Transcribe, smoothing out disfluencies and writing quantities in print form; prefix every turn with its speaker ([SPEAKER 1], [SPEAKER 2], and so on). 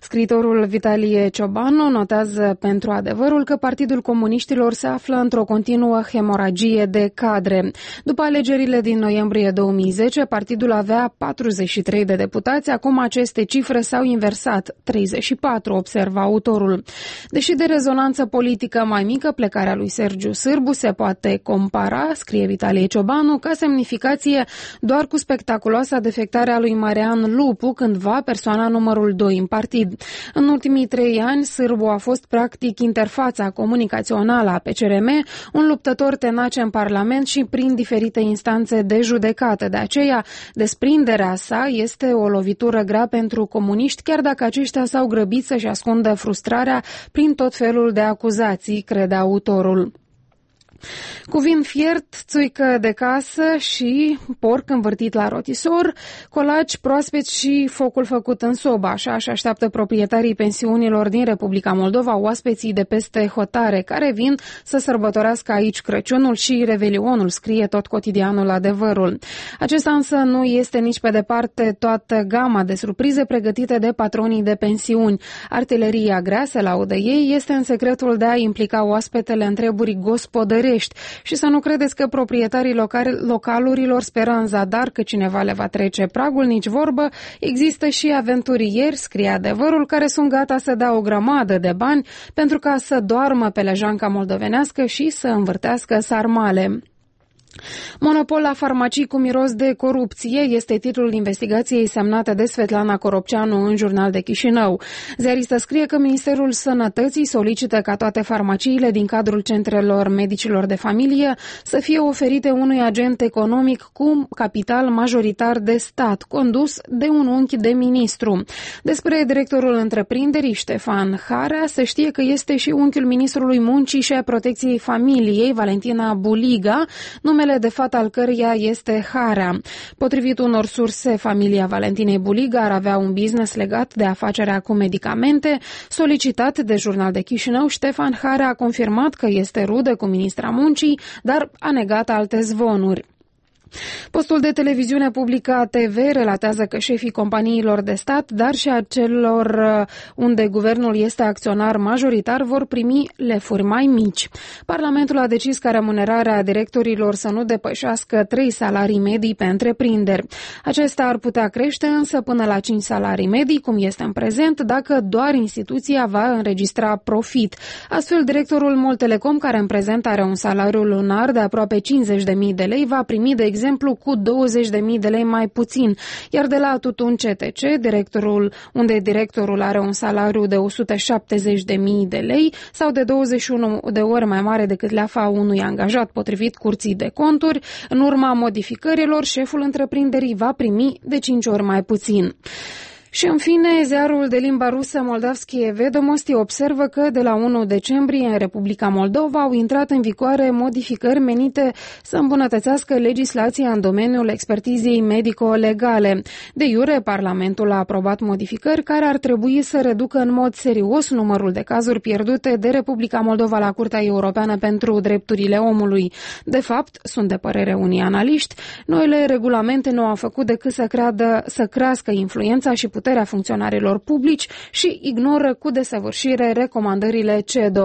[SPEAKER 1] Scriitorul Vitalie Ciobanu notează pentru Adevărul că Partidul Comuniștilor se află într-o continuă hemoragie de cadre. După alegerile din noiembrie 2010, partidul avea 43 de deputați, acum aceste cifre s-au inversat, 34, observa autorul. Deși de rezonanță politică mai mică, plecarea lui Sergiu Sârbu se poate compara, scrie Vitalie Ciobanu, ca semnificație doar cu spectaculoasa defectare a lui Marian Lupu, cândva persoana numărul 2 în partid. În ultimii 3 ani, Sârbu a fost practic interfața comunicațională a PCRM, un luptător tenace în Parlament și prin diferite instanțe de judecată. De aceea, desprinderea sa este o lovitură grea pentru comuniști, chiar dacă aceștia s-au grăbit să-și ascundă frustrarea prin tot felul de acuzații, crede autorul. Cu vin fiert, țuică de casă și porc învârtit la rotisor, colaci proaspeți și focul făcut în sobă. Așa își așteaptă proprietarii pensiunilor din Republica Moldova oaspeții de peste hotare, care vin să sărbătorească aici Crăciunul și Revelionul, scrie tot cotidianul Adevărul. Acesta însă nu este nici pe departe toată gama de surprize pregătite de patronii de pensiuni. Artileria grea, se laudă ei, este în secretul de a implica oaspetele în treburi gospodărești. Și să nu credeți că proprietarii localurilor speră în zadar că cineva le va trece pragul, nici vorbă. Există și aventurieri, scrie Adevărul, care sunt gata să dea o grămadă de bani pentru ca să doarmă pe lejanca moldovenească și să învârtească sarmale. Monopol la farmacii cu miros de corupție este titlul investigației semnată de Svetlana Coropceanu în Jurnal de Chișinău. Ziarista scrie că Ministerul Sănătății solicită ca toate farmaciile din cadrul centrelor medicilor de familie să fie oferite unui agent economic cu capital majoritar de stat, condus de un unchi de ministru. Despre directorul întreprinderii, Ștefan Harea, se știe că este și unchiul ministrului Muncii și a Protecției Familiei, Valentina Buliga, numele de fapt al căreia este Harea. Potrivit unor surse, familia Valentinei Buliga ar avea un business legat de afacerea cu medicamente. Solicitat de Jurnal de Chișinău, Ștefan Harea a confirmat că este rudă cu ministra Muncii, dar a negat alte zvonuri. Postul de televiziune publică ATV relatează că șefii companiilor de stat, dar și a celor unde guvernul este acționar majoritar, vor primi lefuri mai mici. Parlamentul a decis ca remunerarea directorilor să nu depășească 3 salarii medii pe întreprinderi. Acesta ar putea crește însă până la 5 salarii medii, cum este în prezent, dacă doar instituția va înregistra profit. Astfel, directorul Moltelecom, care în prezent are un salariu lunar de aproape 50.000 de lei, va primi, de exemplu, cu 20.000 de lei mai puțin, iar de la Tutun CTC, unde directorul are un salariu de 170.000 de lei sau de 21 de ori mai mare decât leafa unui angajat, potrivit Curții de Conturi, în urma modificărilor, șeful întreprinderii va primi de 5 ori mai puțin. Și în fine, ziarul de limba rusă Moldavskie Vedomosti observă că de la 1 decembrie în Republica Moldova au intrat în vigoare modificări menite să îmbunătățească legislația în domeniul expertizei medico-legale. De iure, Parlamentul a aprobat modificări care ar trebui să reducă în mod serios numărul de cazuri pierdute de Republica Moldova la Curtea Europeană pentru Drepturile Omului. De fapt, sunt de părere unii analiști, noile regulamente nu au făcut decât să crească influența și puterea funcționarilor publici și ignoră cu desăvârșire recomandările CEDO.